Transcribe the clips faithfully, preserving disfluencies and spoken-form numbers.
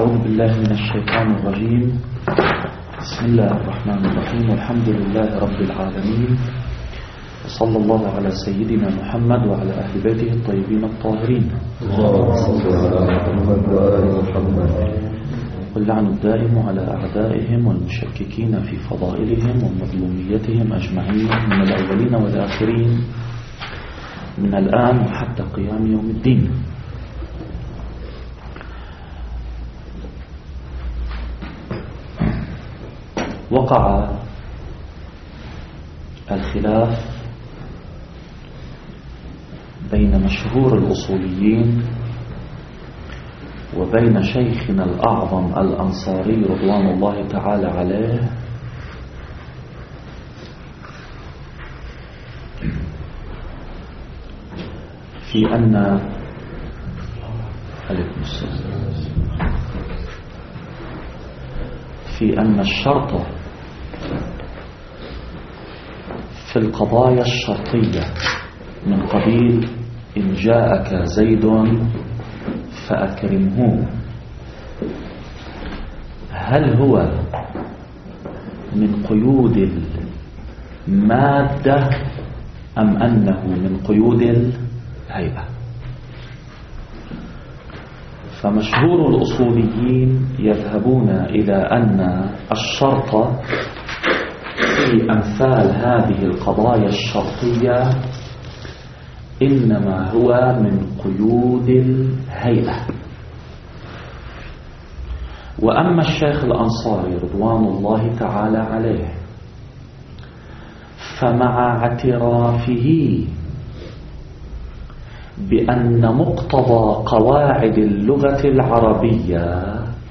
أعوذ بالله من الشيطان الرجيم. بسم الله الرحمن الرحيم، والحمد لله رب العالمين، وصلى الله على سيدنا محمد وعلى أهل بيته الطيبين الطاهرين، واللعن الدائم على أعدائهم والمشككين في فضائلهم ومظلوميتهم أجمعين من الأولين والآخرين من الآن وحتى قيام يوم الدين. وقع الخلاف بين مشهور الأصوليين وبين شيخنا الأعظم الأنصاري رضوان الله تعالى عليه في أن عليكم السلام في أن الشرط في القضايا الشرطية من قبيل إن جاءك زيد فأكرمه، هل هو من قيود المادة أم أنه من قيود الهيئة؟ فمشهور الأصوليين يذهبون إلى أن الشرط في أمثال هذه القضايا الشرطية إنما هو من قيود الهيئة. وأما الشيخ الأنصاري رضوان الله تعالى عليه فمع اعترافه بأن مقتضى قواعد اللغة العربية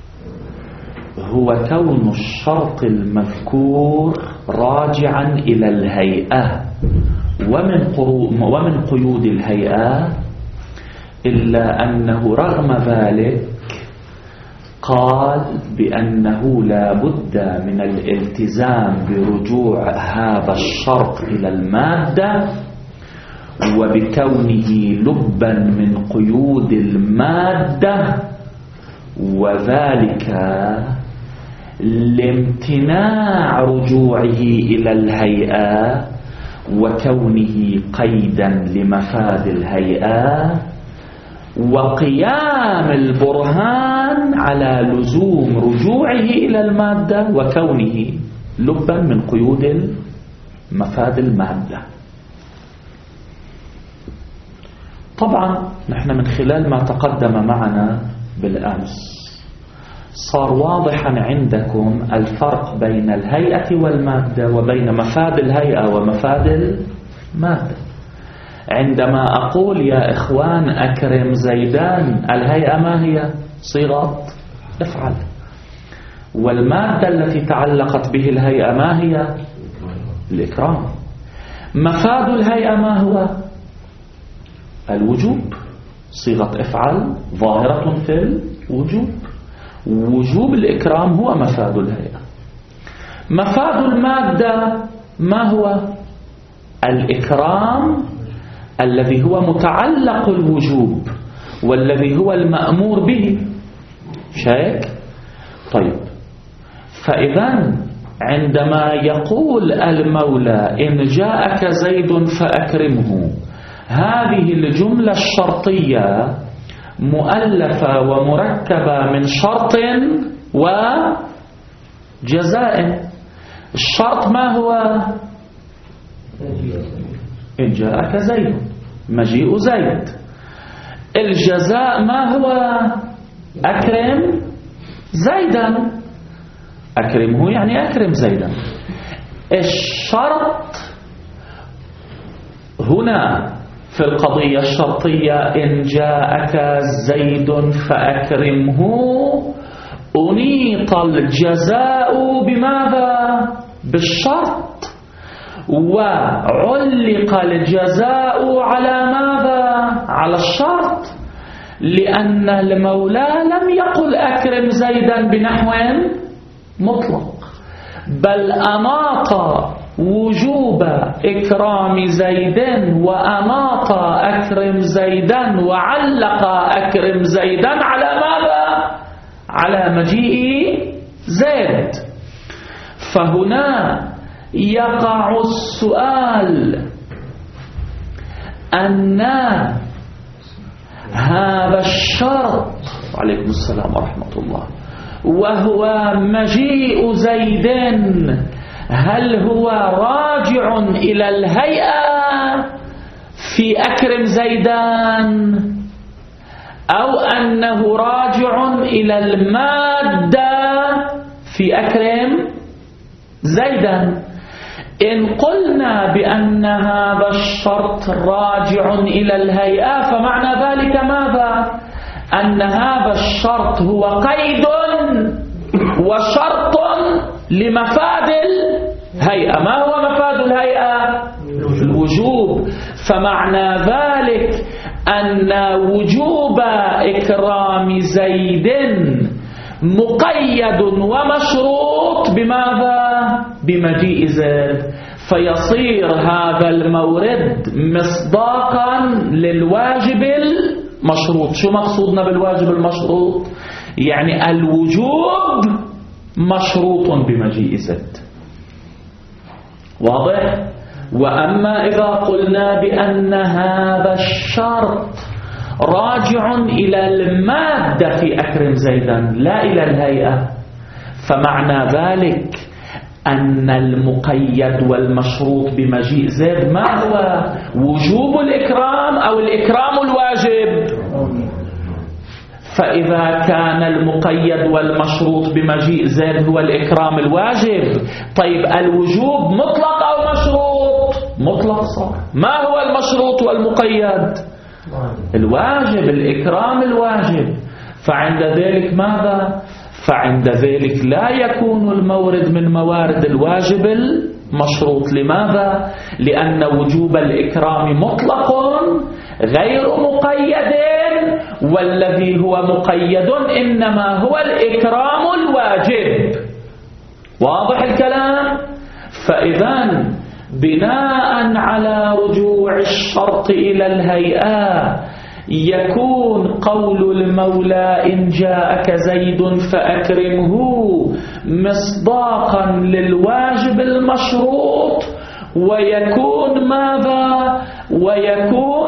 هو كون الشرط المذكور راجعا إلى الهيئة ومن, ومن قيود الهيئة، إلا أنه رغم ذلك قال بأنه لا بد من الالتزام برجوع هذا الشرط إلى المادة، وبكونه لبا من قيود المادة، وذلك لامتناع رجوعه إلى الهيئة وكونه قيدا لمفاد الهيئة، وقيام البرهان على لزوم رجوعه إلى المادة وكونه لبا من قيود مفاد المادة. طبعا نحن من خلال ما تقدم معنا بالأمس صار واضحا عندكم الفرق بين الهيئة والمادة وبين مفاد الهيئة ومفاد المادة. عندما أقول يا إخوان أكرم زيدان، الهيئة ما هي؟ صيغة افعل. والمادة التي تعلقت به الهيئة ما هي؟ الإكرام. مفاد الهيئة ما هو؟ الوجوب. صيغة افعل ظاهرة في الوجوب، وجوب الإكرام هو مفاد الهيئة. مفاد المادة ما هو؟ الإكرام الذي هو متعلق الوجوب والذي هو المأمور به. شايك؟ طيب، فإذا عندما يقول المولى إن جاءك زيد فأكرمه، هذه الجملة الشرطية مؤلفة ومركبة من شرط وجزاء. الشرط ما هو؟ إن جاءك زيد، مجيء زيد. الجزاء ما هو؟ أكرم زيدا. أكرمه يعني أكرم زيدا. الشرط هنا في القضية الشرطية إن جاءك زيد فأكرمه، أنيط الجزاء بماذا؟ بالشرط، وعلق الجزاء على ماذا؟ على الشرط، لأن المولى لم يقل أكرم زيدا بنحو مطلق، بل أناط وجوب إكرام زيد وأناط أكرم زيدا وعلق أكرم زيدا على ماذا؟ على مجيء زيد. فهنا يقع السؤال أن هذا الشرط عليكم السلام ورحمة الله وهو مجيء زيد هل هو راجع إلى الهيئة في أكرم زيدان أو أنه راجع إلى المادة في أكرم زيدان؟ إن قلنا بأن هذا الشرط راجع إلى الهيئة فمعنى ذلك ماذا؟ أن هذا الشرط هو قيد وشرط لمفاد الهيئة. ما هو مفاد الهيئة؟ الوجوب. فمعنى ذلك أن وجوب إكرام زيد مقيد ومشروط بماذا؟ بمجيء زيد. فيصير هذا المورد مصداقا للواجب المشروط. شو مقصودنا بالواجب المشروط؟ يعني الوجوب مشروط بمجيء زيد. واضح؟ وأما إذا قلنا بأن هذا الشرط راجع إلى المادة في أكرم زيدا لا إلى الهيئة فمعنى ذلك أن المقيد والمشروط بمجيء زيد ما هو؟ وجوب الإكرام أو الإكرام الواجب. فإذا كان المقيد والمشروط بمجيء زيد هو الإكرام الواجب، طيب الوجوب مطلق أو مشروط؟ مطلق صار. ما هو المشروط والمقيد؟ الواجب، الإكرام الواجب. فعند ذلك ماذا؟ فعند ذلك لا يكون المورد من موارد الواجب المشروط. لماذا؟ لأن وجوب الإكرام مطلق غير مقيد، والذي هو مقيد إنما هو الإكرام الواجب. واضح الكلام؟ فإذا بناء على رجوع الشرط إلى الهيئة يكون قول المولى إن جاءك زيد فأكرمه مصداقا للواجب المشروط، ويكون ماذا؟ ويكون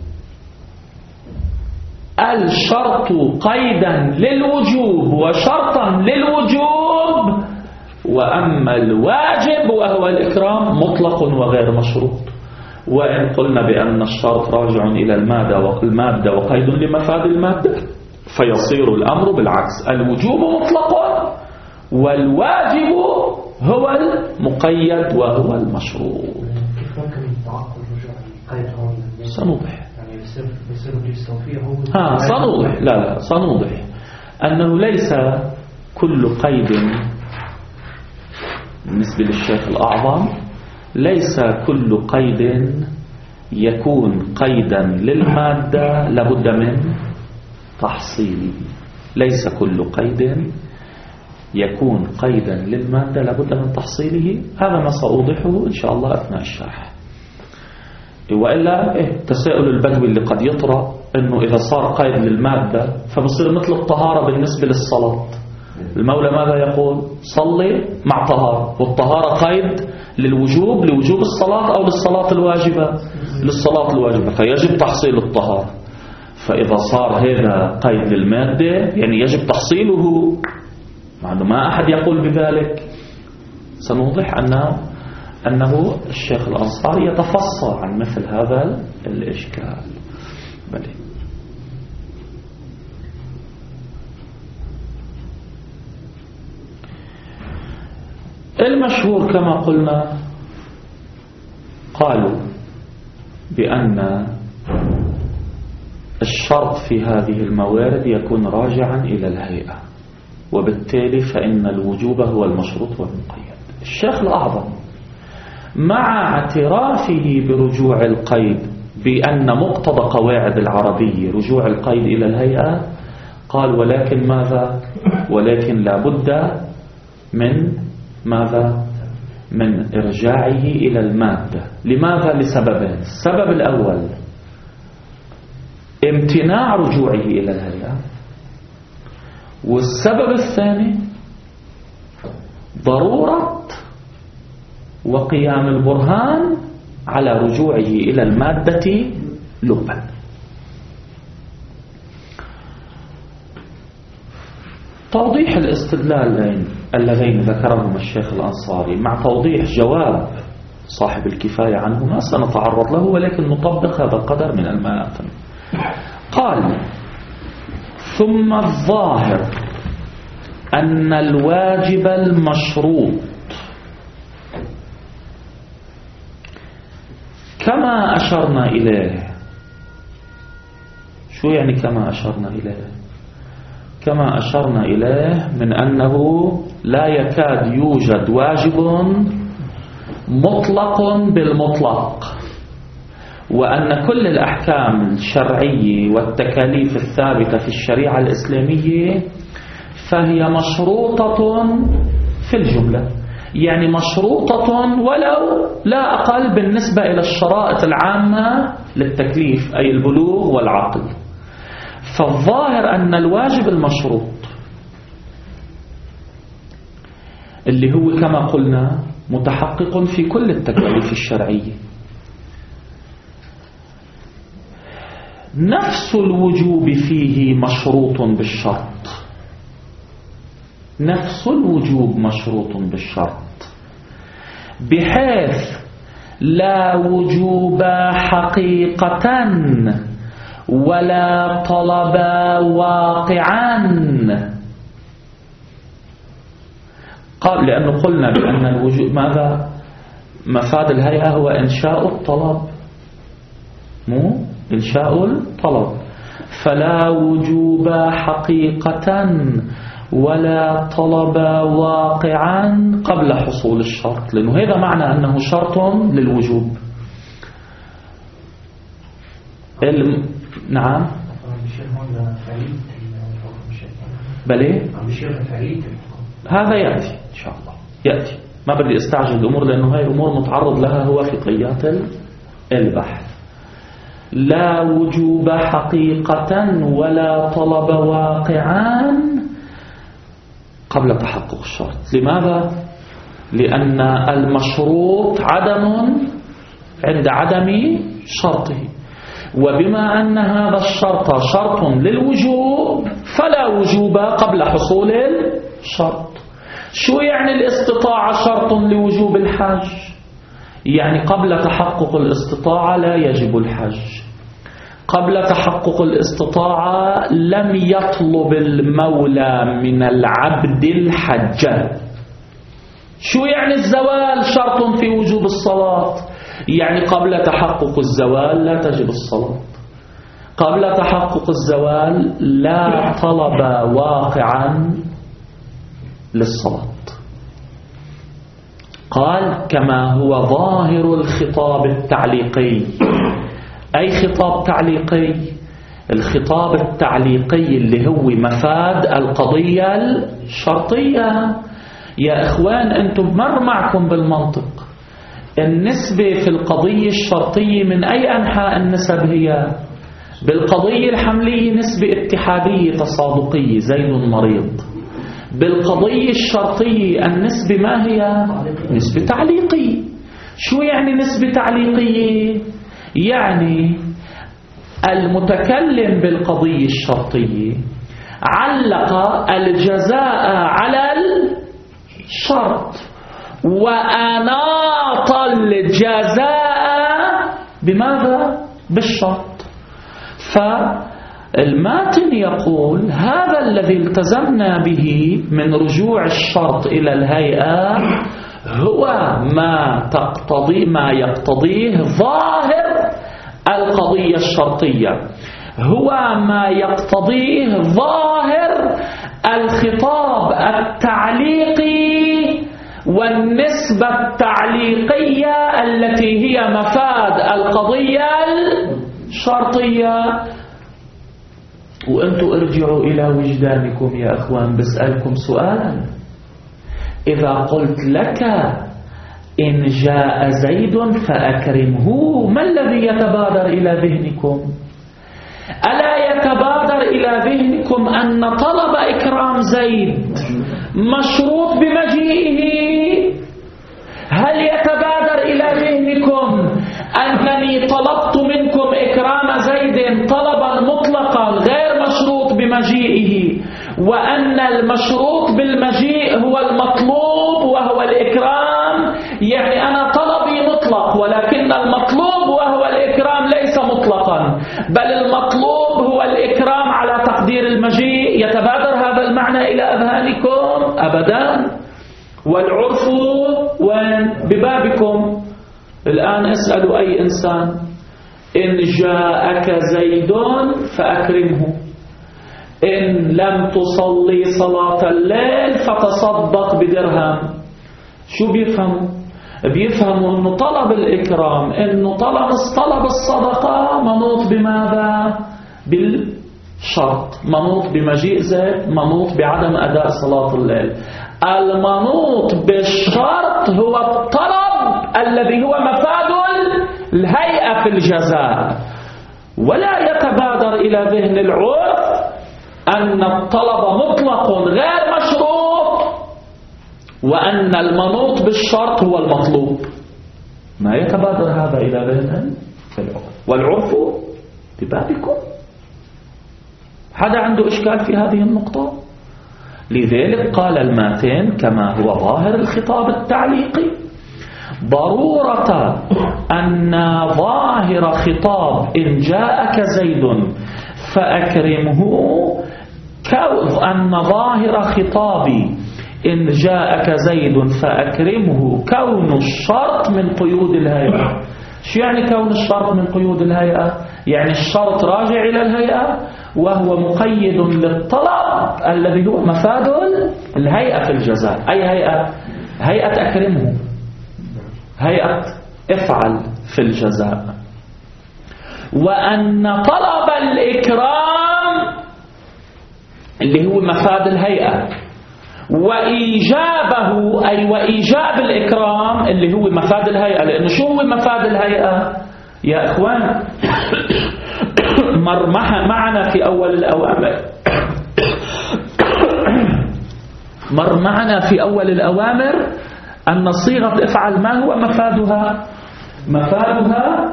الشرط قيدا للوجوب وشرطا للوجوب، وأما الواجب وهو الإكرام مطلق وغير مشروط. وإن قلنا بأن الشرط راجع إلى المادة والمادة وقيد لمفاد المادة فيصير الأمر بالعكس، الوجوب مطلق والواجب هو المقيد وهو المشروط. كيف ممكن تعقل رجوع القيد هون؟ سنوضح. يعني بيصير بيصير بالاستوفية هو ها سنوضح. لا لا سنوضح أنه ليس كل قيد بالنسبة للشيخ الأعظم، ليس كل قيد يكون قيدا للمادة لابد من تحصيله. ليس كل قيد يكون قيدا للمادة لابد من تحصيله. هذا ما سأوضحه إن شاء الله أثناء الشرح. وإلا إيه تساؤل البدوي اللي قد يطرأ أنه إذا صار قيد للمادة فبصير مثل الطهارة بالنسبة للصلاة. المولى ماذا يقول؟ صلي مع طهارة، والطهارة قيد للوجوب، لوجوب الصلاة أو للصلاة الواجبة؟ للصلاة الواجبة، فيجب تحصيل الطهارة. فإذا صار هذا قيد للمادة يعني يجب تحصيله، مع أنه ما أحد يقول بذلك. سنوضح أنه, أنه الشيخ الأنصاري يتفصل عن مثل هذا الإشكال. بلي. المشهور كما قلنا قالوا بأن الشرط في هذه الموارد يكون راجعا إلى الهيئة، وبالتالي فإن الوجوب هو المشروط والمقيد. الشيخ الأعظم مع اعترافه برجوع القيد بأن مقتضى قواعد العربية رجوع القيد إلى الهيئة قال ولكن ماذا؟ ولكن لا بد من ماذا؟ من إرجاعه إلى المادة. لماذا؟ لسببين. السبب الأول امتناع رجوعه إلى الهيئة، والسبب الثاني ضرورة وقيام البرهان على رجوعه إلى المادة لبا. توضيح الاستدلالين اللذين ذكرهما الشيخ الأنصاري مع توضيح جواب صاحب الكفاية عنهما سنتعرض له، ولكن نطبق هذا القدر من الماتن. قال: ثم الظاهر أن الواجب المشروط كما أشرنا إليه. شو يعني كما أشرنا إليه؟ كما أشرنا إليه من أنه لا يكاد يوجد واجب مطلق بالمطلق، وأن كل الأحكام الشرعية والتكاليف الثابتة في الشريعة الإسلامية فهي مشروطة في الجملة، يعني مشروطة ولو لا أقل بالنسبة إلى الشرائط العامة للتكليف، أي البلوغ والعقل. فالظاهر أن الواجب المشروط اللي هو كما قلنا متحقق في كل التكاليف الشرعية، نفس الوجوب فيه مشروط بالشرط، نفس الوجوب مشروط بالشرط، بحيث لا وجوب حقيقة ولا طلب واقعا. قال لأنه قلنا بأن الوجوب ماذا مفاد الهيئة هو إنشاء الطلب، مو إنشاء الطلب، فلا وجوب حقيقة ولا طلب واقعا قبل حصول الشرط، لأنه هذا معنى أنه شرط للوجوب. الم... نعم بلي هذا يأتي إن شاء الله، يأتي، ما بدي استعجل الأمور لأنه هاي الأمور متعرض لها هو في طيات البحث. لا وجوب حقيقة ولا طلب واقعا قبل تحقق الشرط. لماذا؟ لأن المشروط عدم عند عدم شرطه، وبما أن هذا الشرط شرط للوجوب فلا وجوب قبل حصول الشرط. شو يعني الاستطاعة شرط لوجوب الحج؟ يعني قبل تحقق الاستطاعة لا يجب الحج، قبل تحقق الاستطاعة لم يطلب المولى من العبد الحج. شو يعني الزوال شرط في وجوب الصلاة؟ يعني قبل تحقق الزوال لا تجب الصلاة، قبل تحقق الزوال لا طلب واقعا للصلاة. قال: كما هو ظاهر الخطاب التعليقي. أي خطاب تعليقي؟ الخطاب التعليقي اللي هو مفاد القضية الشرطية. يا إخوان أنتم مر معكم بالمنطق النسبة في القضية الشرطية من أي أنحاء النسب هي؟ بالقضية الحملية نسبة اتحادية تصادقية، زيد مريض. بالقضية الشرطية النسبة ما هي؟ نسبة تعليقية. شو يعني نسبة تعليقية؟ يعني المتكلم بالقضية الشرطية علق الجزاء على الشرط وأناط الجزاء بماذا؟ بالشرط. فالماتن يقول هذا الذي التزمنا به من رجوع الشرط إلى الهيئة هو ما تقتضي ما يقتضيه ظاهر القضية الشرطية، هو ما يقتضيه ظاهر الخطاب التعليقي والنسبة التعليقية التي هي مفاد القضية الشرطية. وأنتم ارجعوا إلى وجدانكم يا أخوان، بسألكم سؤالا: إذا قلت لك إن جاء زيد فأكرمه، ما الذي يتبادر إلى ذهنكم؟ ألا يتبادر يتبادر إلى ذهنكم أن طلب إكرام زيد مشروط بمجيئه؟ هل يتبادر إلى ذهنكم أنني طلبت منكم إكرام زيد طلبا مطلقا غير مشروط بمجيئه، وأن المشروط بالمجيء هو المطلوب وهو الإكرام؟ يعني أنا طلبي مطلق، ولكن المطلوب وهو الإكرام ليس مطلقا، بل المطلوب هو الإكرام على تقدير المجيء. يتبادر هذا المعنى إلى أذهانكم؟ أبدا. والعرف وين؟ ببابكم. الآن اسألوا أي إنسان: إن جاءك زيد فأكرمه، إن لم تصلي صلاة الليل فتصدق بدرهم. شو بيفهموا؟ بيفهموا أنه طلب الإكرام، أنه طلب طلب الصدقة منوط بماذا؟ بالشرط، منوط بمجيء زيد، منوط بعدم أداء صلاة الليل. المنوط بالشرط هو الطلب الذي هو مفاد الهيئة في الجزاء. ولا يتبادر إلى ذهن العرف أن الطلب مطلق غير مشروط وأن المنوط بالشرط هو المطلوب. ما يتبادر هذا إلى ذهن العرف، والعرف ببابكم. حدا عنده إشكال في هذه النقطة؟ لذلك قال الماتن كما هو ظاهر الخطاب التعليقي: ضرورة أن ظاهر خطاب إن جاءك زيد فأكرمه، أن ظاهر خطابي إن جاءك زيد فأكرمه كون الشرط من قيود الهيئة. شو يعني كون الشرط من قيود الهيئة؟ يعني الشرط راجع إلى الهيئة وهو مقيد للطلب الذي هو مفاد الهيئة في الجزاء. أي هيئة؟ هيئة أكرمه، هيئة افعل في الجزاء. وأن طلب الإكرام اللي هو مفاد الهيئة، وإيجابه أي وإيجاب الإكرام اللي هو مفاد الهيئة. لأنه شو هو مفاد الهيئة يا إخوان؟ مر معنا في أول الأوامر مر معنا في أول الأوامر أن صيغة افعل ما هو مفادها؟ مفادها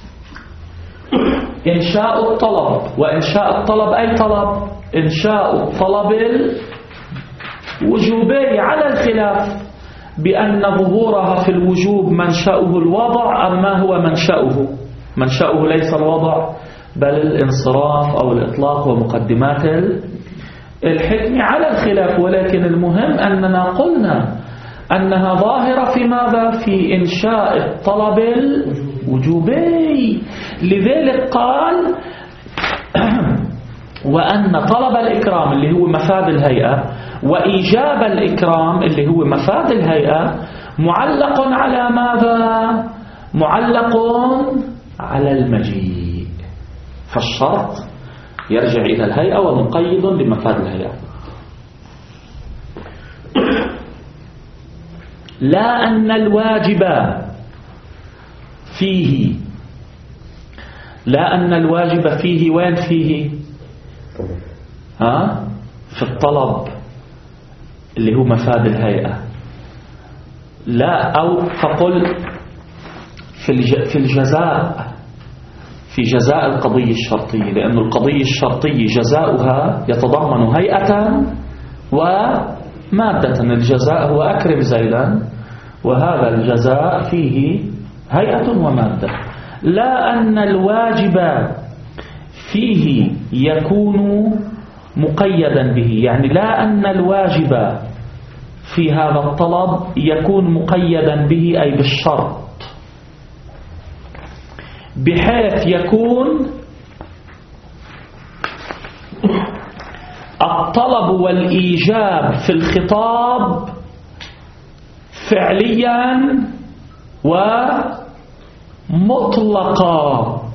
إنشاء الطلب. وإنشاء الطلب أي طلب؟ إنشاء الطلب الوجوبي، على الخلاف بأن ظهورها في الوجوب منشأه الوضع أم ما هو منشأه. منشأه ليس الوضع بل الانصراف أو الإطلاق ومقدمات الحكم، على الخلاف. ولكن المهم أننا قلنا أنها ظاهرة في ماذا؟ في إنشاء الطلب الوجوبي. لذلك قال وأن طلب الإكرام اللي هو مفاد الهيئة وإيجاب الإكرام اللي هو مفاد الهيئة معلق على ماذا؟ معلق على المجيء. فالشرط يرجع إلى الهيئة ومقيد لمفاد الهيئة. لا أن الواجب فيه لا أن الواجب فيه وين فيه؟ ها؟ في الطلب اللي هو مفاد الهيئة. لا، أو فقل في في الجزاء، في جزاء القضية الشرطية، لأن القضية الشرطية جزاؤها يتضمن هيئة ومادة. الجزاء هو أكرم زيدا، وهذا الجزاء فيه هيئة ومادة. لا أن الواجب فيه يكون مقيدا به، يعني لا أن الواجب في هذا الطلب يكون مقيدا به أي بالشرط، بحيث يكون الطلب والإيجاب في الخطاب فعليا ومطلقا.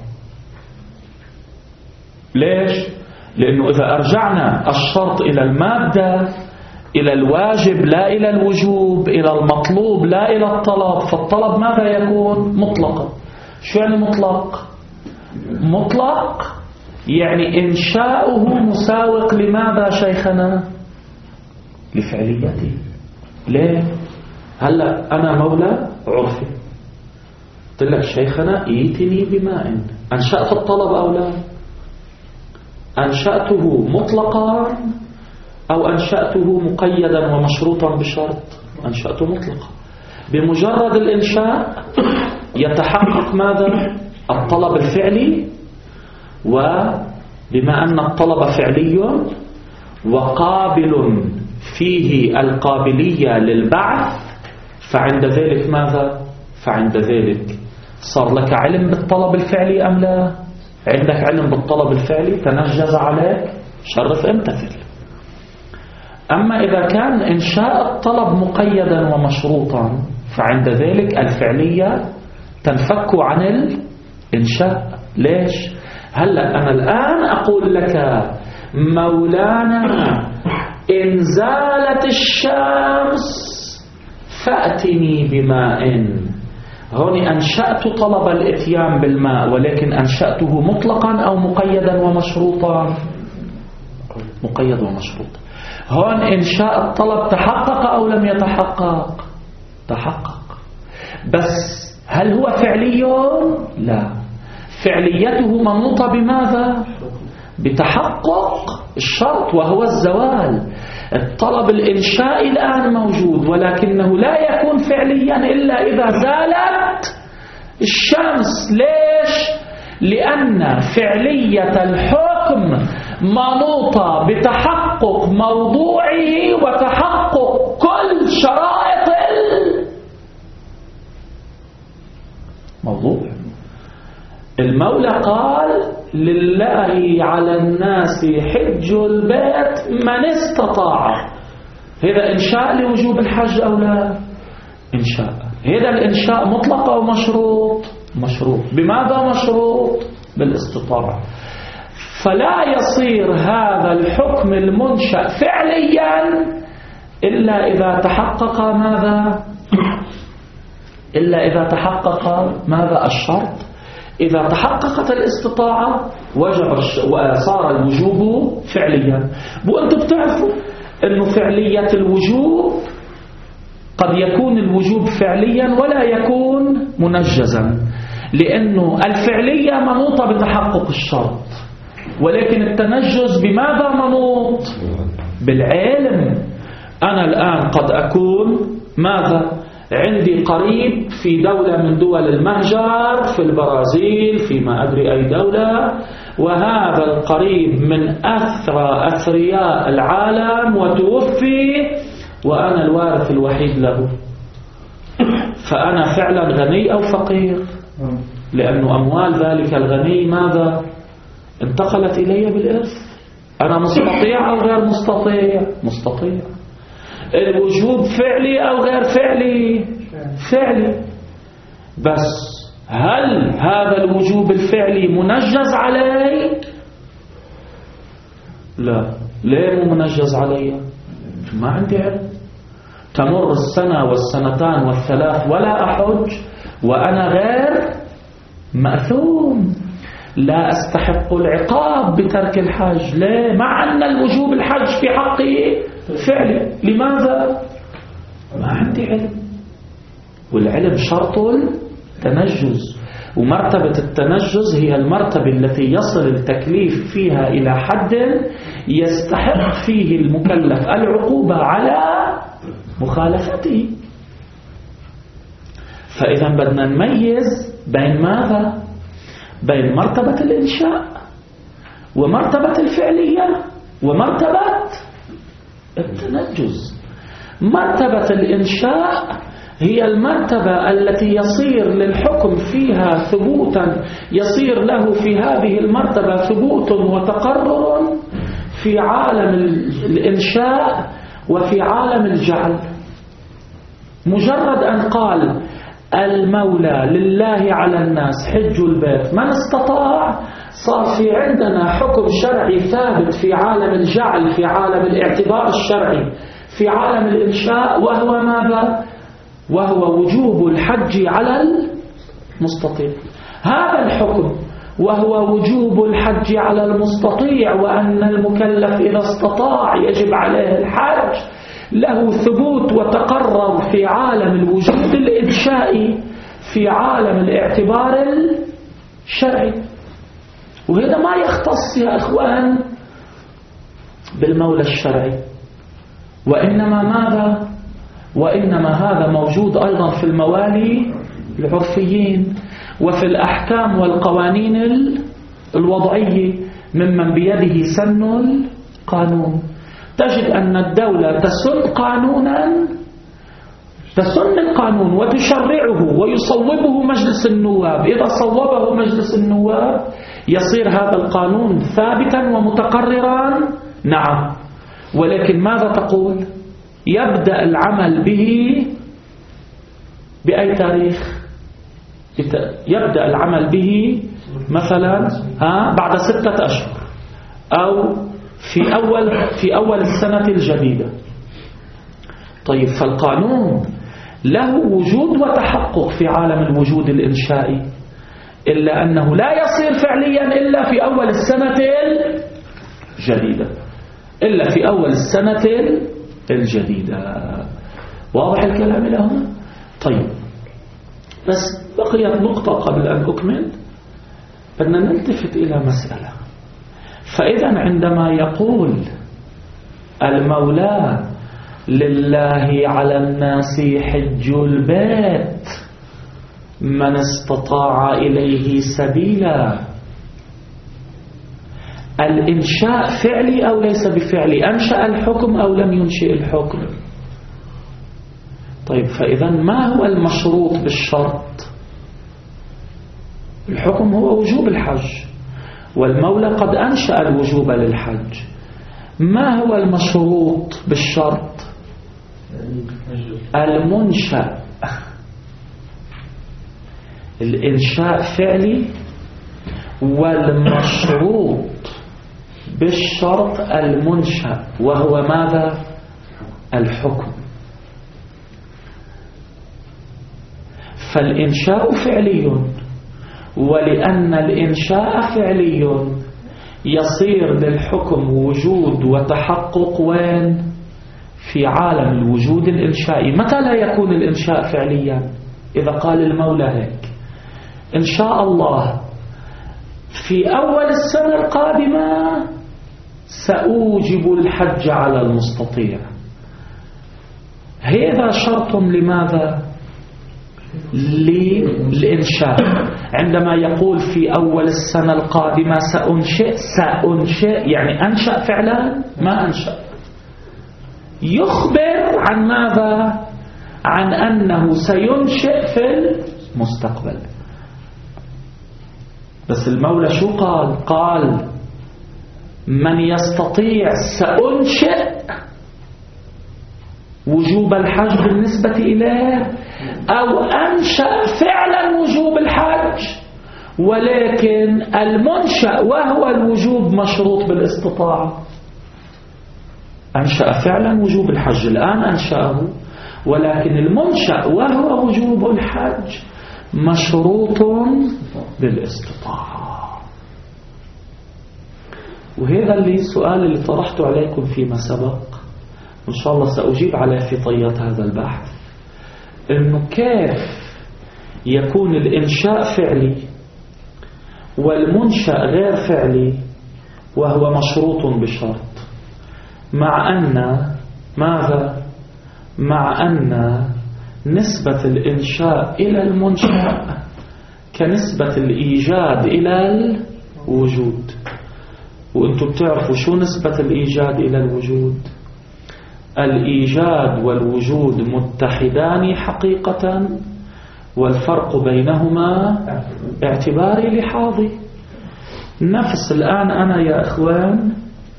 ليش؟ لأنه إذا أرجعنا الشرط إلى المادة، إلى الواجب لا إلى الوجوب، إلى المطلوب لا إلى الطلب، فالطلب ماذا يكون؟ مطلقا. شو يعني مطلق؟ مطلق يعني إنشاؤه مساوق لماذا شيخنا؟ لفعليته. ليه؟ هلأ أنا مولى عرفي، قلت لك شيخنا ايتني بماء، أنشأت الطلب أو لا؟ أنشأته مطلقا أو أنشأته مقيدا ومشروطا بشرط؟ أنشأته مطلقا. بمجرد الإنشاء يتحقق ماذا؟ الطلب الفعلي، وبما أن الطلب فعلي وقابل فيه القابلية للبعث، فعند ذلك ماذا؟ فعند ذلك صار لك علم بالطلب الفعلي أم لا؟ عندك علم بالطلب الفعلي، تنجز عليك، شرف امتثل. أما إذا كان إنشاء الطلب مقيدا ومشروطا، فعند ذلك الفعلية تنفك عن الإنشاء. ليش؟ هلأ أنا الآن أقول لك مولانا إن زالت الشمس فأتني بماء، هون أنشأت طلب الإتيان بالماء، ولكن أنشأته مطلقا أو مقيدا ومشروطا؟ مقيد ومشروط. هون إنشاء الطلب تحقق أو لم يتحقق؟ تحقق. بس هل هو فعلي؟ لا، فعليته منوطة بماذا؟ بتحقق الشرط وهو الزوال. الطلب الإنشائي الآن موجود، ولكنه لا يكون فعليا إلا إذا زالت الشمس. ليش؟ لأن فعلية الحكم منوطة بتحقق موضوعه وتحقق كل شرائط الموضوع. المولى قال لله على الناس حج البيت من استطاع. هذا إنشاء لوجوب الحج أو لا؟ إنشاء. هذا الإنشاء مطلق أو مشروط؟ مشروط. بماذا مشروط؟ بالاستطاعة. فلا يصير هذا الحكم المنشأ فعليا إلا إذا تحقق ماذا؟ إلا إذا تحقق ماذا؟ الشرط. إذا تحققت الاستطاعة وجب وصار الوجوب فعليا. وأنتم بتعرفوا أنه فعلية الوجوب قد يكون الوجوب فعليا ولا يكون منجزا، لأنه الفعلية منوطة بتحقق الشرط، ولكن التنجز بماذا منوط؟ بالعلم. أنا الآن قد أكون ماذا؟ عندي قريب في دولة من دول المهجر، في البرازيل، في ما أدري أي دولة، وهذا القريب من أثرى أثرياء العالم وتوفي وأنا الوارث الوحيد له. فأنا فعلا غني أو فقير؟ لأنه أموال ذلك الغني ماذا؟ انتقلت إلي بالإرث. أنا مستطيع أو غير مستطيع؟ مستطيع. الوجوب فعلي أو غير فعلي؟ فعلي. بس هل هذا الوجوب الفعلي منجز علي؟ لا. ليه مو منجز علي؟ ما عندي علم. تمر السنة والسنتان والثلاث ولا أحج وأنا غير مأثوم، لا أستحق العقاب بترك الحج. ليه؟ مع أن الوجوب الحج في حقي فعلي. لماذا؟ ما عندي علم، والعلم شرط التنجز، ومرتبة التنجز هي المرتبة التي يصل التكليف فيها إلى حد يستحق فيه المكلف العقوبة على مخالفته. فإذا بدنا نميز بين ماذا؟ بين مرتبة الإنشاء ومرتبة الفعلية ومرتبة التنجز. مرتبة الإنشاء هي المرتبة التي يصير للحكم فيها ثبوتا، يصير له في هذه المرتبة ثبوت وتقرر في عالم الإنشاء وفي عالم الجعل. مجرد أن قال المولى لله على الناس حج البيت من استطاع، صار في عندنا حكم شرعي ثابت في عالم الجعل، في عالم الاعتبار الشرعي، في عالم الإنشاء، وهو ماذا؟ وهو وجوب الحج على المستطيع. هذا الحكم وهو وجوب الحج على المستطيع، وأن المكلف إذا استطاع يجب عليه الحج، له ثبوت وتقرر في عالم الوجود الإنشائي، في عالم الاعتبار الشرعي. وهذا ما يختص يا إخوان بالمولى الشرعي، وإنما ماذا؟ وإنما هذا موجود أيضا في الموالي العرفيين وفي الأحكام والقوانين الوضعية ممن بيده سن القانون. تجد أن الدولة تسن قانونا، تسن القانون وتشرعه ويصوبه مجلس النواب، إذا صوبه مجلس النواب يصير هذا القانون ثابتا ومتقررا. نعم، ولكن ماذا تقول؟ يبدأ العمل به بأي تاريخ؟ يبدأ العمل به مثلا ها بعد ستة أشهر أو في أول في أول السنة الجديدة. طيب، فالقانون له وجود وتحقق في عالم الوجود الإنشائي، إلا أنه لا يصير فعليا إلا في أول السنة الجديدة، إلا في أول السنة الجديدة. واضح الكلام إلى هنا؟ طيب، بس بقيت نقطة قبل أن أكمل، بدنا نلتفت إلى مسألة. فإذا عندما يقول المولى لله على الناس حج البيت من استطاع إليه سبيلا، الإنشاء فعلي أو ليس بفعلي؟ أنشأ الحكم أو لم ينشئ الحكم؟ طيب، فإذا ما هو المشروط بالشرط؟ الحكم هو وجوب الحج، والمولى قد أنشأ الوجوب للحج. ما هو المشروط بالشرط؟ المنشأ. الإنشاء فعلي، والمشروط بالشرط المنشأ، وهو ماذا؟ الحكم. فالإنشاء فعلي، ولأن الإنشاء فعلي يصير للحكم وجود وتحقق وين؟ في عالم الوجود الإنشائي. متى لا يكون الإنشاء فعليا؟ إذا قال المولى هيك: إن شاء الله في أول السنة القادمة سأوجب الحج على المستطيع. هذا شرط لماذا؟ للإنشاء. عندما يقول في أول السنة القادمة سأنشئ، سأنشئ يعني أنشأ فعلا؟ ما أنشأ. يخبر عن ماذا؟ عن أنه سينشئ في المستقبل. بس المولى شو قال؟ قال من يستطيع سأنشئ وجوب الحج بالنسبة إليه، أو أنشأ فعلا وجوب الحج، ولكن المنشأ وهو الوجوب مشروط بالاستطاعة. أنشأ فعلا وجوب الحج، الآن أنشأه، ولكن المنشأ وهو وجوب الحج مشروط بالاستطاعة. وهذا اللي السؤال اللي طرحته عليكم فيما سبق، إن شاء الله سأجيب عليه في طيات هذا البحث، إنه كيف يكون الإنشاء فعلي والمنشأ غير فعلي وهو مشروط بشرط، مع أن ماذا؟ مع أن نسبة الإنشاء إلى المنشأ كنسبة الإيجاد إلى الوجود. وأنتم بتعرفوا شو نسبة الإيجاد إلى الوجود؟ الإيجاد والوجود متحدان حقيقة، والفرق بينهما اعتباري لحاظي. نفس الآن أنا يا إخوان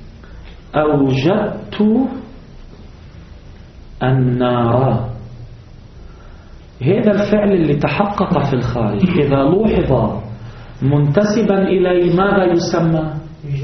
أوجدت النار، هذا الفعل اللي تحقق في الخارج إذا لوحظ منتسبا إليه ماذا يسمى؟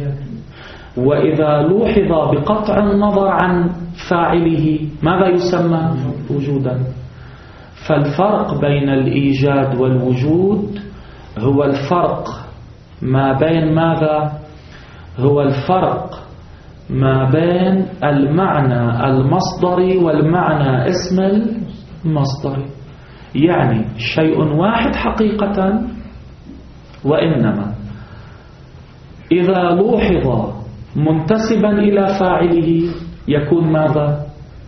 وإذا لوحظ بقطع النظر عن فاعله ماذا يسمى؟ وجودا. فالفرق بين الإيجاد والوجود هو الفرق ما بين ماذا؟ هو الفرق ما بين المعنى المصدري والمعنى اسم المصدري. يعني شيء واحد حقيقة، وإنما إذا لوحظ منتسبا إلى فاعله يكون ماذا؟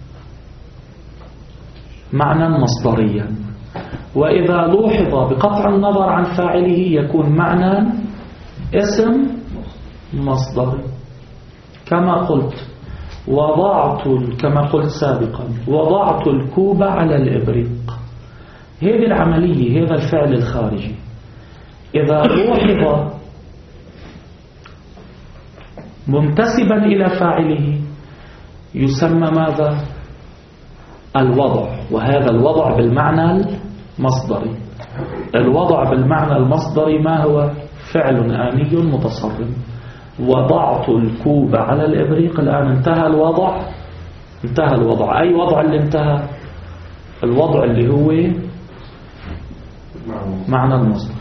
معنى مصدريا، وإذا لوحظ بقطع النظر عن فاعله يكون معنى اسم مصدري. كما قلت وضعت كما قلت سابقا وضعت الكوب على الإبريق. هذه العملية، هذا الفعل الخارجي إذا لوحظ منتسبا إلى فاعله يسمى ماذا؟ الوضع. وهذا الوضع بالمعنى المصدري. الوضع بالمعنى المصدري ما هو؟ فعل آني متصرف. وضعت الكوب على الإبريق. الآن انتهى الوضع. انتهى الوضع. أي وضع اللي انتهى؟ الوضع اللي هو معنى المصدر.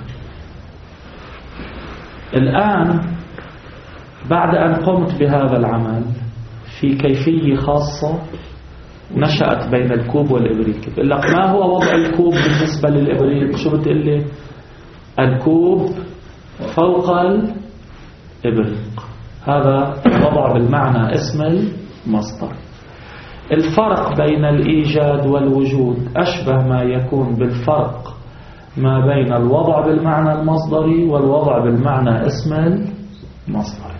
الآن بعد أن قمت بهذا العمل في كيفية خاصة نشأت بين الكوب والإبريق. بقول لك ما هو وضع الكوب بالنسبة للإبريق؟ شو بتقول لي؟ الكوب فوق الإبريق. هذا وضع بالمعنى اسم المصدر. الفرق بين الإيجاد والوجود أشبه ما يكون بالفرق ما بين الوضع بالمعنى المصدري والوضع بالمعنى اسم المصدري.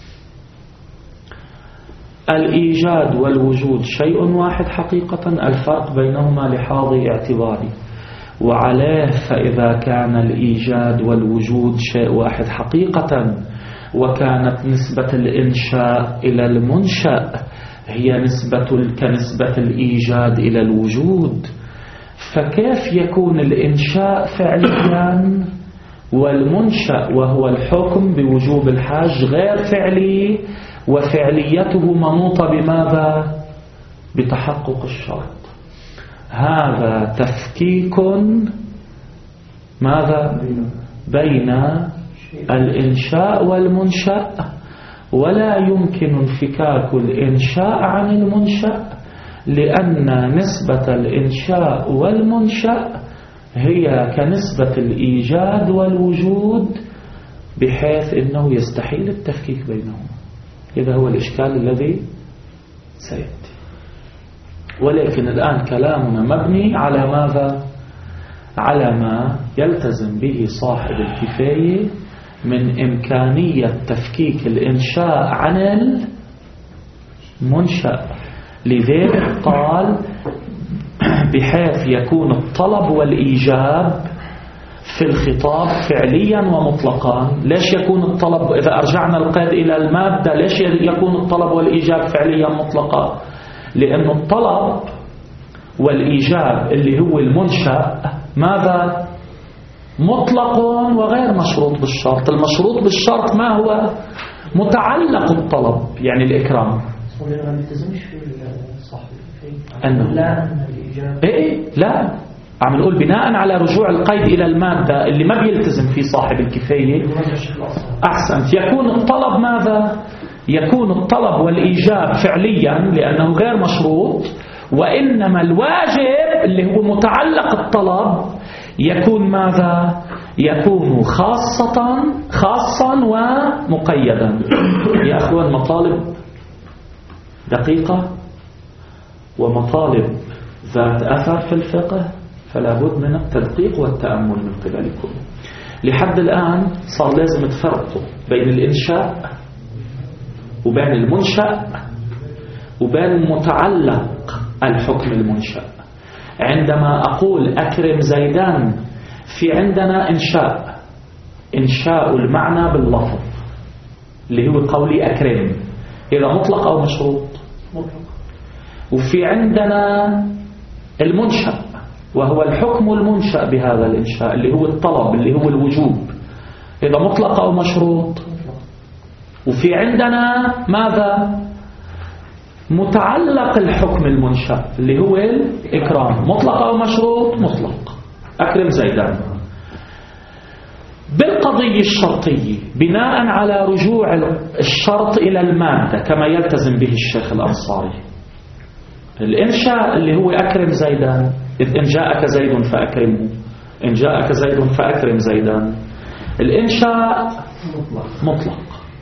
الإيجاد والوجود شيء واحد حقيقة، الفرق بينهما لحاظي اعتباري. وعليه فإذا كان الإيجاد والوجود شيء واحد حقيقة وكانت نسبة الإنشاء إلى المنشأ هي نسبة كنسبة الإيجاد إلى الوجود، فكيف يكون الإنشاء فعليا والمنشأ وهو الحكم بوجوب الحاج غير فعلي وفعليته منوطة بماذا؟ بتحقق الشرط. هذا تفكيك ماذا؟ بين الإنشاء والمنشأ، ولا يمكن انفكاك الإنشاء عن المنشأ لأن نسبة الإنشاء والمنشأ هي كنسبة الإيجاد والوجود بحيث أنه يستحيل التفكيك بينهما. إذا هو الإشكال الذي سيأتي. ولكن الآن كلامنا مبني على ماذا؟ على ما يلتزم به صاحب الكفاية من إمكانية تفكيك الإنشاء عن المنشأ. لذلك قال بحيث يكون الطلب والإيجاب في الخطاب فعليا ومطلقا. ليش يكون الطلب؟ إذا أرجعنا القيد إلى المادة ليش يكون الطلب والإيجاب فعليا مطلقا؟ لأن الطلب والإيجاب اللي هو المنشأ ماذا؟ مطلق وغير مشروط بالشرط. المشروط بالشرط ما هو؟ متعلق الطلب يعني الإكرام. ما نلتزمش في الصحيح أنه لا أن الإيجاب إيه لا عم نقول بناء على رجوع القيد إلى المادة اللي ما بيلتزم فيه صاحب الكفاية. أحسنت. يكون الطلب ماذا؟ يكون الطلب والإيجاب فعليا لأنه غير مشروط، وإنما الواجب اللي هو متعلق الطلب يكون ماذا؟ يكون خاصة خاصا ومقيدا. يا أخوان مطالب دقيقة ومطالب ذات أثر في الفقه، فلا بد من التدقيق والتأمل من قبلكم. لحد الآن صار لازم تفرقوا بين الإنشاء وبين المنشأ وبين متعلق الحكم المنشأ. عندما أقول أكرم زيدان في عندنا إنشاء، إنشاء المعنى باللفظ اللي هو قولي أكرم، إذا مطلق أو مشروط؟ مطلق. وفي عندنا المنشأ وهو الحكم المنشأ بهذا الإنشاء اللي هو الطلب اللي هو الوجوب، إذا مطلق أو مشروط؟ وفي عندنا ماذا؟ متعلق الحكم المنشأ اللي هو الإكرام، مطلق أو مشروط؟ مطلق. أكرم زيدان. بالقضية الشرطية بناء على رجوع الشرط إلى المادة كما يلتزم به الشيخ الأنصاري. الإنشاء اللي هو أكرم زيدان، إذ إن جاءك زيد فأكرمه، إن جاءك زيد فأكرم زيدان. الإنشاء مطلق, مطلق.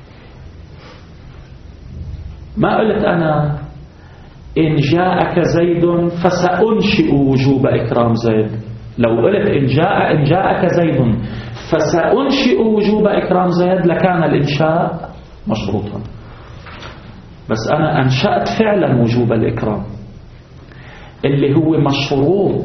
ما قلت أنا إن جاءك زيد فسأنشئ وجوب إكرام زيد. لو قلت إن جاء إن جاءك زيد فسأنشئ وجوب إكرام زيد لكان الإنشاء مشروطا. بس أنا أنشأت فعلا وجوب الإكرام اللي هو مشروط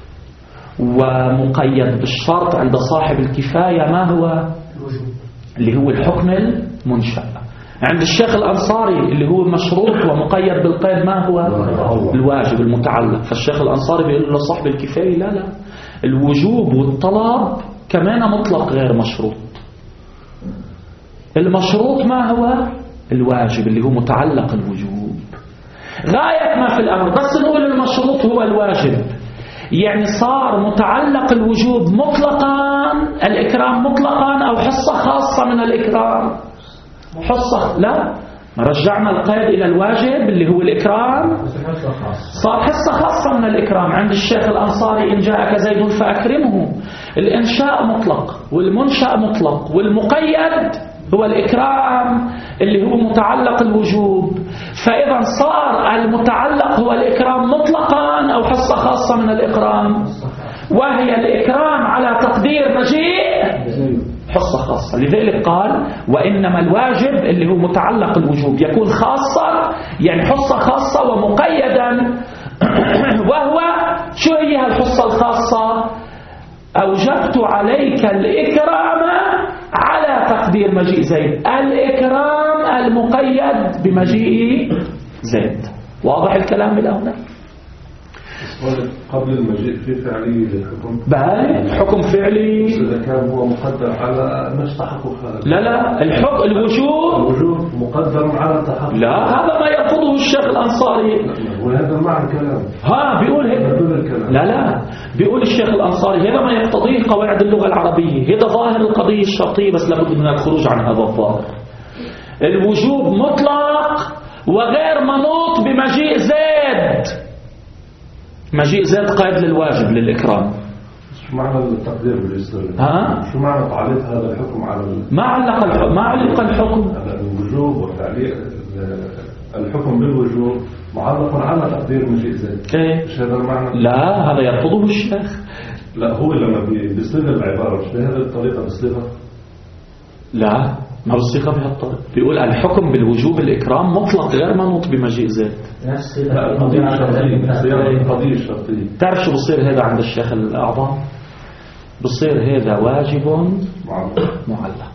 ومقيد بالشرط عند صاحب الكفاية. ما هو؟ اللي هو الحكم المنشأ. عند الشيخ الأنصاري اللي هو مشروط ومقيد بالقيد ما هو؟ الواجب المتعلق. فالشيخ الأنصاري بيقول لصاحب الكفاية لا لا، الوجوب والطلب كمان مطلق غير مشروط. المشروط ما هو؟ الواجب اللي هو متعلق الوجوب. غاية ما في الأمر بس نقول المشروط هو الواجب، يعني صار متعلق الوجوب مطلقا، الإكرام مطلقا أو حصة خاصة من الإكرام. حصة لا، رجعنا القيد إلى الواجب اللي هو الإكرام، صار حصة خاصة من الإكرام. عند الشيخ الأنصاري إن جاءك زيد فأكرمه، الإنشاء مطلق والمنشأ مطلق، والمقيد هو الإكرام اللي هو متعلق الوجوب. فإذا صار المتعلق هو الإكرام مطلقا أو حصة خاصة من الإكرام، وهي الإكرام على تقدير مجيء حصة خاصة. لذلك قال وإنما الواجب اللي هو متعلق الوجوب يكون خاصا، يعني حصة خاصة ومقيدا. وهو شو هي الحصة الخاصة؟ أوجبت عليك الإكرام على تقدير مجيء زيد، الإكرام المقيد بمجيء زيد. واضح الكلام إلى هنا؟ قبل المجيء في فعلي للحكم، بل حكم فعلي إذا كان هو مقدر على مش تحقق هذا. لا لا، الحكم الوجوب الوجوب مقدر على تحقق. لا، هذا ما يرفضه الشيخ الأنصاري. وهذا معنى الكلام. ها بيقول هيك. لا لا، بيقول الشيخ الأنصاري هذا ما يقتضيه قواعد اللغة العربية، هذا ظاهر القضية الشرطية بس لابد من الخروج عن هذا الظاهر. الوجوب مطلق وغير منوط بمجيء زيد. مجيء زيد قيد للواجب للإكرام. شو معنى التقدير بالاستدلال؟ ها؟ شو معنى تعليق هذا الحكم على ال... ما علق الحكم، ما علق الحكم على الوجوب وتعليق الحكم بالوجوب معلق على تقدير مجيء زيد. ايه؟ مش هذا المعنى؟ لا، هذا يرفضه الشيخ. لا، هو لما بيصيغ العبارة مش بهذه الطريقة بيصيغها؟ لا، ما بصيغها بهالطريقة. بيقول الحكم بالوجوب الإكرام مطلق غير منوط بمجيء زيد. لا، القضية الشرطية. القضية الشرطية. تعرف شو بصير هذا عند الشيخ الأعظم؟ بصير هذا واجب معلق, معلق.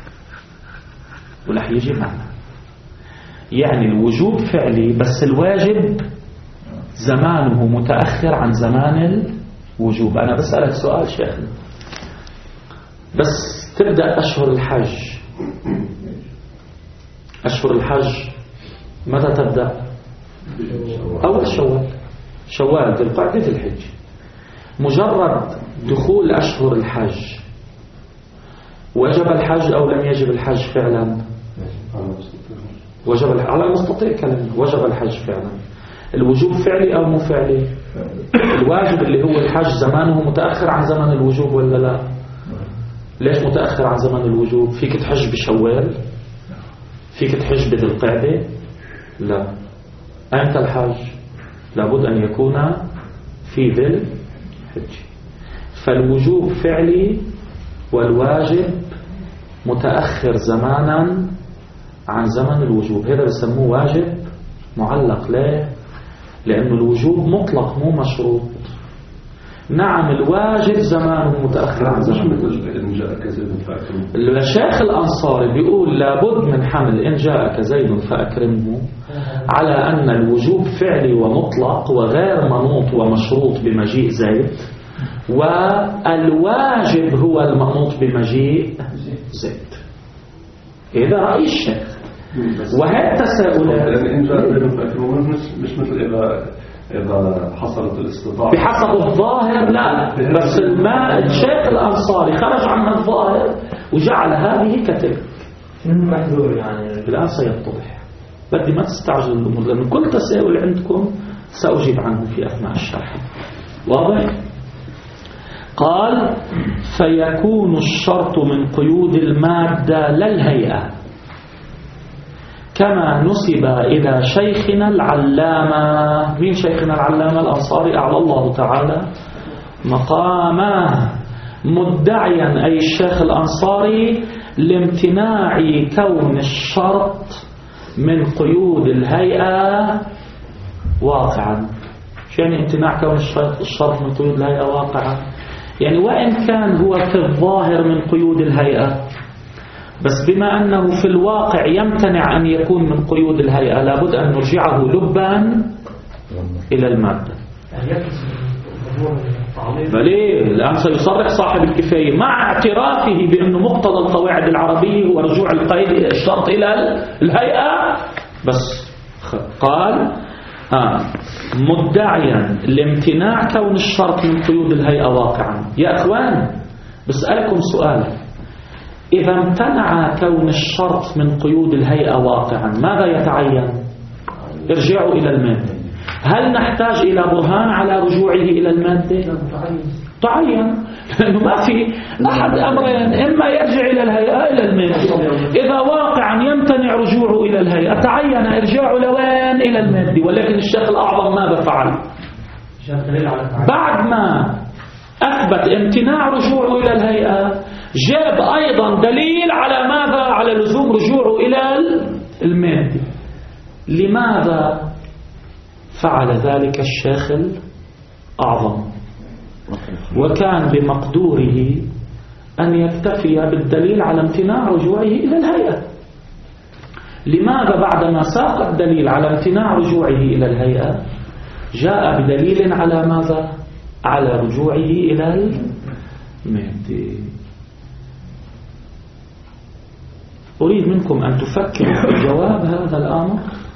ورح يجي معنا يعني الوجوب فعلي بس الواجب زمانه متأخر عن زمان الوجوب. أنا بسألك سؤال شيخنا، بس تبدأ أشهر الحج، أشهر الحج متى تبدأ؟ أول شوال، شوال ذي القعدة ذي الحج. مجرد دخول أشهر الحج وجب الحج أو لم يجب الحج فعلا؟ وجب الحج على المستطيع كلمة وجب الحج فعلا. الوجوب فعلي أو مو فعلي؟ الواجب اللي هو الحج زمانه متأخر عن زمن الوجوب ولا لا؟ ليش متأخر عن زمن الوجوب؟ فيك تحج بشوال؟ فيك تحج بذي القعدة؟ لا. أمتى الحج؟ لابد أن يكون في ذي الحج. فالوجوب فعلي والواجب متأخر زمانا عن زمن الوجوب. هذا بسموه واجب معلق. ليه؟ لأنه الوجوب مطلق مو مشروط. نعم الواجب زمانه متأخر عن زمن الوجوب. الشيخ الأنصاري بيقول لابد من حمل إن جاءك زيد فأكرمه على أن الوجوب فعلي ومطلق وغير منوط ومشروط بمجيء زيد، والواجب هو المنوط بمجيء زيد. هذا رأي الشيخ. وهي التساؤلات إن جاءك زيد فأكرمه مش مثل إذا إذا حصلت الاستطاعة بحسب الظاهر لا، بس الماء الشيخ الأنصاري خرج عن الظاهر وجعل هذه كتلك. المحذور يعني الآن سيتضح، بدي ما تستعجل الأمور لأن كل تساؤل عندكم سأجيب عنه في أثناء الشرح. واضح؟ قال فيكون الشرط من قيود المادة لا الهيئة، كما نسب إلى شيخنا العلامة. مين شيخنا العلامة الأنصاري؟ أعلى الله تعالى مقامه، مدعيا أي الشيخ الأنصاري لامتناع كون الشرط من قيود الهيئة واقعا. شو يعني امتناع كون الشرط من قيود الهيئة واقعا؟ يعني وإن كان هو في الظاهر من قيود الهيئة، بس بما أنه في الواقع يمتنع أن يكون من قيود الهيئة، لابد أن نرجعه لبا إلى المادة. بليه الآن سيصرح صاحب الكفاية مع اعترافه بأنه مقتضى القواعد العربية هو رجوع القيد الشرط إلى الهيئة، بس قال آه مدعيا لامتناع كون الشرط من قيود الهيئة واقعا. يا أخوان بسألكم سؤال، إذا امتنع كون الشرط من قيود الهيئة واقعا ماذا يتعين؟ ارجعوا إلى المادة. هل نحتاج إلى برهان على رجوعه إلى المادة؟ تعين، لأنه ما في أحد أمرين، إما يرجع إلى الهيئة إلى المادة. إذا واقعا يمتنع رجوعه إلى الهيئة تعين إرجاعه لوين؟ إلى المادة. ولكن الشيخ الأعظم ماذا فعل؟ بعد ما أثبت امتناع رجوعه إلى الهيئة جاب أيضا دليل على ماذا؟ على لزوم رجوعه إلى المادة. لماذا فعل ذلك الشيخ الأعظم؟ وكان بمقدوره أن يكتفي بالدليل على امتناع رجوعه إلى الهيئة. لماذا بعدما ساق الدليل على امتناع رجوعه إلى الهيئة جاء بدليل على ماذا؟ على رجوعه إلى المادة. أريد منكم أن تفكروا في جواب هذا الأمر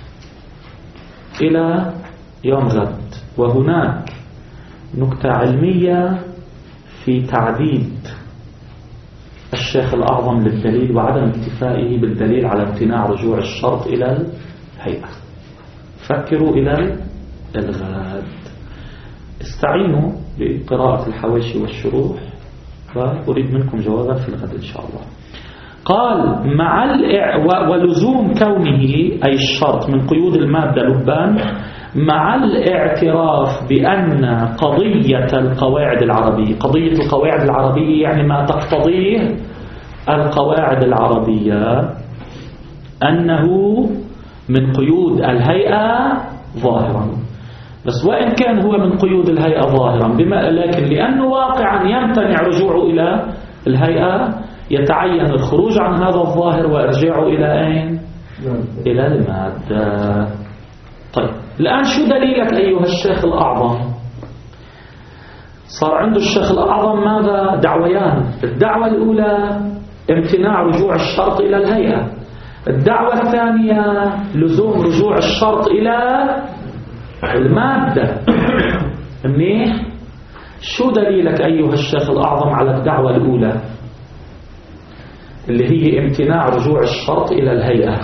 إلى يوم غد. وهناك نكتة علمية في تعديد الشيخ الأعظم للدليل وعدم اكتفائه بالدليل على امتناع رجوع الشرط إلى الهيئة. فكروا إلى الغد، استعينوا بقراءة الحواشي والشروح، وأريد منكم جوابا في الغد إن شاء الله. قال مع الإع... ولزوم كونه أي الشرط من قيود المادة لبان مع الاعتراف بأن قضية القواعد العربية، قضية القواعد العربية يعني ما تقتضيه القواعد العربية، أنه من قيود الهيئة ظاهرا. بس وإن كان هو من قيود الهيئة ظاهرا بما لكن لأنه واقعا يمتنع رجوعه إلى الهيئة يتعين الخروج عن هذا الظاهر وإرجاعه إلى أين؟ إلى المادة. طيب الآن شو دليلك أيها الشيخ الأعظم؟ صار عنده الشيخ الأعظم ماذا؟ دعويان. الدعوة الأولى امتناع رجوع الشرط إلى الهيئة، الدعوة الثانية لزوم رجوع الشرط إلى المادة. منيح؟ شو دليلك أيها الشيخ الأعظم على الدعوة الأولى اللي هي امتناع رجوع الشرط إلى الهيئة؟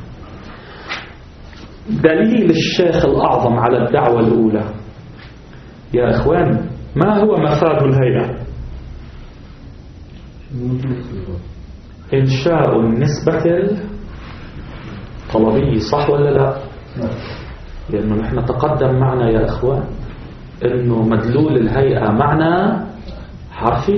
دليل الشيخ الأعظم على الدعوة الأولى يا إخوان ما هو مفاد الهيئة؟ إنشاء النسبة الطلبية، صح ولا لا؟ لأنه نحن تقدم معنا يا إخوان إنه مدلول الهيئة معنى حرفي،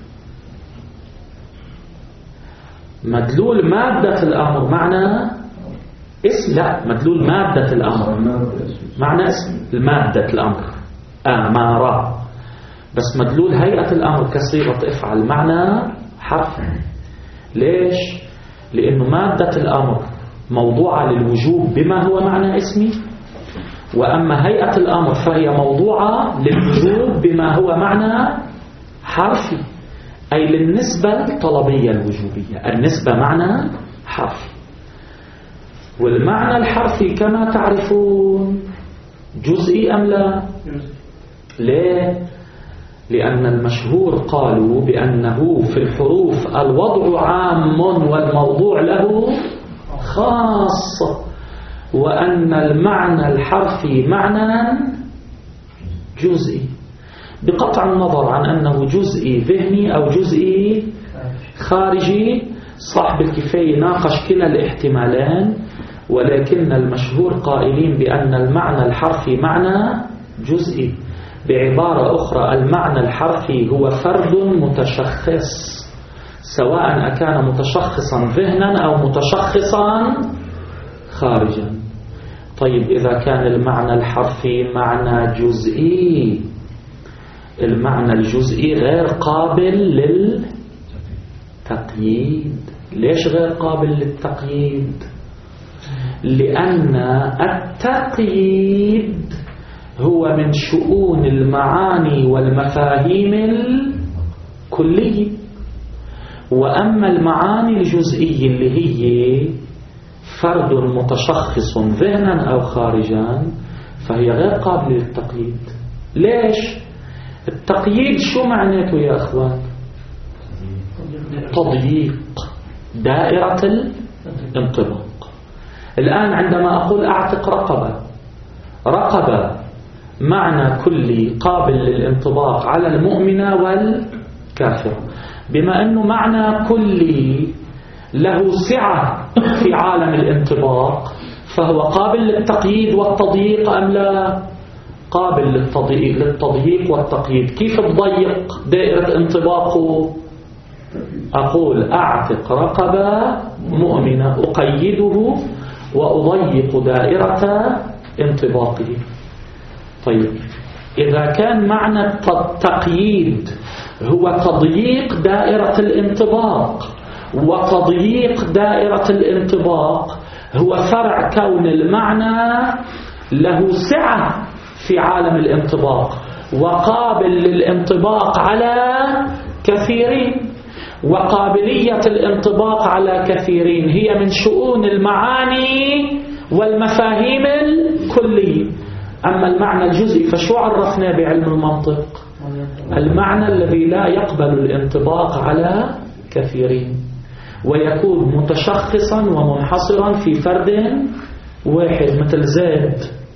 مدلول مادة الأمر معنى اسم، لا مدلول مادة الأمر معنى اسم المادة الأمر أمارة، بس مدلول هيئة الأمر كصيغة افعل معنى حرف. ليش؟ لأنه مادة الأمر موضوعة للوجوب بما هو معنى اسمي، وأما هيئة الأمر فهي موضوعة للوجوب بما هو معنى حرفي، أي للنسبة الطلبية الوجوبية. النسبة معنى حرفي، والمعنى الحرفي كما تعرفون جزئي أم لا؟ ليه؟ لأن المشهور قالوا بأنه في الحروف الوضع عام والموضوع له خاص، وأن المعنى الحرفي معنى جزئي، بقطع النظر عن أنه جزئي ذهني أو جزئي خارجي. صاحب الكفاية ناقش كلا الاحتمالين، ولكن المشهور قائلين بأن المعنى الحرفي معنى جزئي. بعبارة أخرى، المعنى الحرفي هو فرد متشخص، سواء أكان متشخصا ذهنا أو متشخصا خارجا. طيب إذا كان المعنى الحرفي معنى جزئي، المعنى الجزئي غير قابل للتقييد. ليش غير قابل للتقييد؟ لأن التقييد هو من شؤون المعاني والمفاهيم الكلية، وأما المعاني الجزئية اللي هي فرد متشخص ذهنا أو خارجا فهي غير قابلة للتقييد. ليش؟ التقييد شو معناته يا أخوان؟ تضييق دائرة الانطباق. الآن عندما أقول أعتق رقبة، رقبة معنى كلي قابل للانطباق على المؤمنة والكافرة، بما أنه معنى كلي له سعة في عالم الانطباق فهو قابل للتقييد والتضييق أم لا؟ قابل للتضييق, للتضييق والتقييد. كيف تضيق دائرة انطباقه؟ أقول أعتق رقبة مؤمنة، أقيده وأضيق دائرة انطباقه. طيب إذا كان معنى التقييد هو تضييق دائرة الانطباق، وتضييق دائرة الانطباق هو فرع كون المعنى له سعة في عالم الانطباق وقابل للانطباق على كثيرين، وقابلية الانطباق على كثيرين هي من شؤون المعاني والمفاهيم الكلية. أما المعنى الجزئي فشو عرفنا بعلم المنطق؟ المعنى الذي لا يقبل الانطباق على كثيرين، ويكون متشخصا ومنحصرا في فرد واحد، مثل زيد،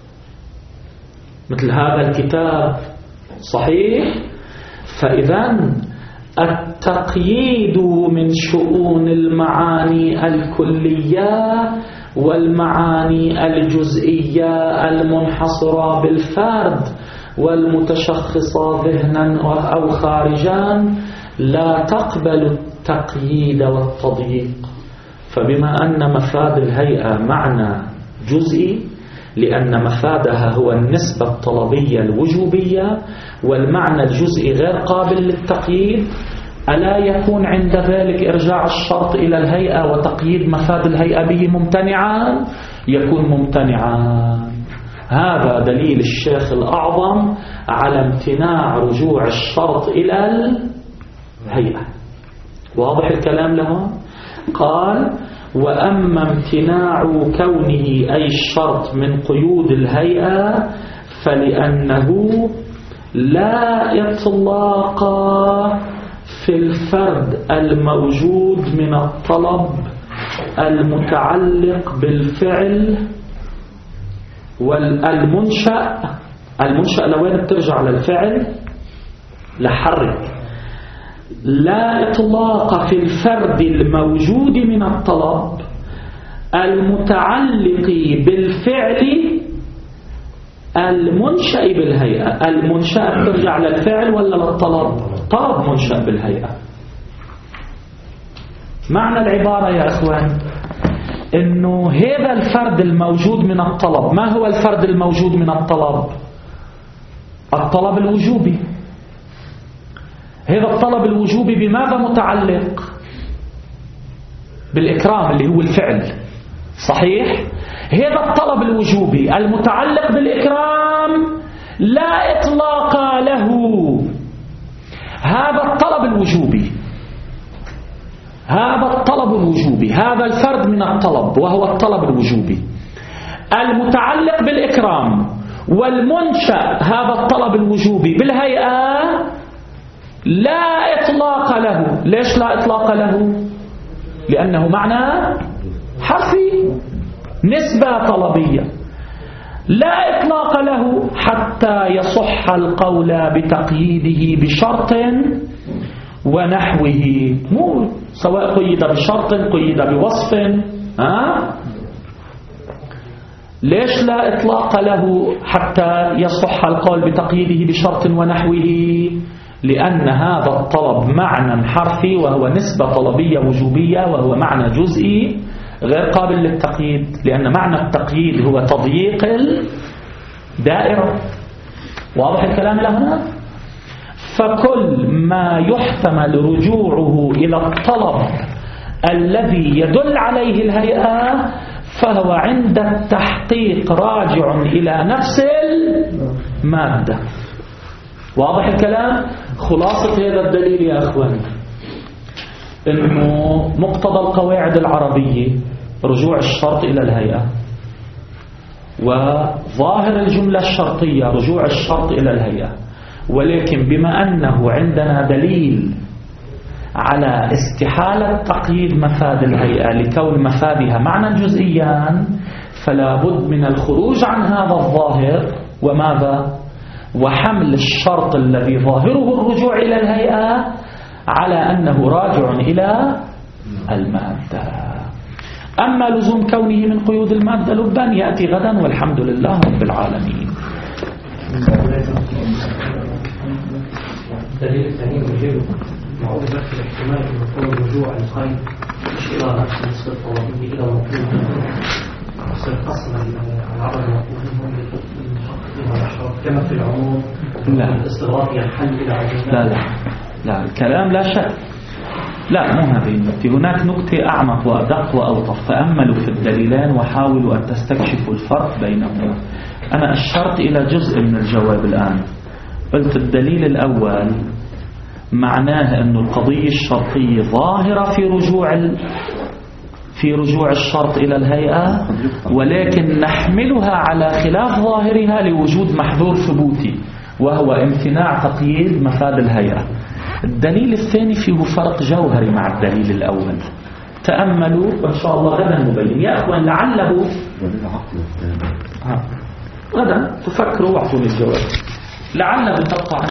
مثل هذا الكتاب. صحيح؟ فإذا التقييد من شؤون المعاني الكلية والمعاني الجزئية المنحصرة بالفرد والمتشخصة ذهنا أو خارجا لا تقبل التقييد والتضييق. فبما أن مفاد الهيئة معنى جزئي، لأن مفادها هو النسبة الطلبية الوجوبية، والمعنى الجزئي غير قابل للتقييد، ألا يكون عند ذلك إرجاع الشرط إلى الهيئة وتقييد مفاد الهيئة به ممتنعا؟ يكون ممتنعا. هذا دليل الشيخ الأعظم على امتناع رجوع الشرط إلى الهيئة. واضح الكلام لهم؟ قال: وأما امتناع كونه أي الشرط من قيود الهيئة فلأنه لا إطلاق في الفرد الموجود من الطلب المتعلق بالفعل والمنشأ. المنشأ لوين بترجع؟ للفعل، لحرك. لا إطلاق في الفرد الموجود من الطلب المتعلق بالفعل المنشأ بالهيئة. المنشأ ترجع للفعل ولا للطلب؟ طلب منشأ بالهيئة. معنى العبارة يا أخوان إنه هذا الفرد الموجود من الطلب. ما هو الفرد الموجود من الطلب؟ الطلب الوجوبي. هذا الطلب الوجوبي بماذا متعلق؟ بالإكرام اللي هو الفعل. صحيح؟ هذا الطلب الوجوبي المتعلق بالإكرام لا إطلاق له. هذا الطلب الوجوبي، هذا الطلب الوجوبي، هذا الفرد من الطلب وهو الطلب الوجوبي المتعلق بالإكرام والمنشأ هذا الطلب الوجوبي بالهيئة لا إطلاق له. ليش لا إطلاق له؟ لأنه معنى حرفي، نسبة طلبية، لا إطلاق له حتى يصح القول بتقييده بشرط ونحوه، مو سواء قيد بشرط قيد بوصف. ها؟ ليش لا إطلاق له حتى يصح القول بتقييده بشرط ونحوه؟ لأن هذا الطلب معنى حرفي، وهو نسبة طلبية وجوبية، وهو معنى جزئي غير قابل للتقييد، لأن معنى التقييد هو تضييق الدائرة. واضح الكلام لهنا؟ فكل ما يحتمل رجوعه إلى الطلب الذي يدل عليه الهيئة فهو عند التحقيق راجع إلى نفس المادة. واضح الكلام؟ خلاصة هذا الدليل يا أخواني إنه مقتضى القواعد العربية رجوع الشرط إلى الهيئة، وظاهر الجملة الشرطية رجوع الشرط إلى الهيئة، ولكن بما أنه عندنا دليل على استحالة تقييد مفاد الهيئة لكون مفادها معنى جزئيا، فلا بد من الخروج عن هذا الظاهر وماذا؟ وحمل الشرط الذي ظاهره الرجوع إلى الهيئة على أنه راجع إلى المادة. أما لزوم كونه من قيود المادة لبان يأتي غدا، والحمد لله رب العالمين. الدليل الثاني يجب معروف في الاحتمال أن يكون رجوع الخير مش إلى نفس النسبة الطلبية إلى مطلوب يصير قسما العرض المطلوب كما في العموم. لا الاستغراق ينحل إلى عجلات. لا لا لا الكلام لا شك، لا مو هذه النكتة. هناك نكتة أعمق وأدق وألطف، فأملوا في الدليلين وحاولوا أن تستكشفوا الفرق بينهما. أنا أشرت إلى جزء من الجواب الآن. قلت الدليل الأول معناه أن القضية الشرطية ظاهرة في رجوع ال... في رجوع الشرط إلى الهيئة، ولكن نحملها على خلاف ظاهرها لوجود محذور ثبوتي وهو امتناع تقييد مفاد الهيئة. الدليل الثاني فيه فرق جوهري مع الدليل الأول. تأملوا وإن شاء الله غدا نبين يا أخوان، لعله غدا تفكروا واعطوني الجواب، لعله تقع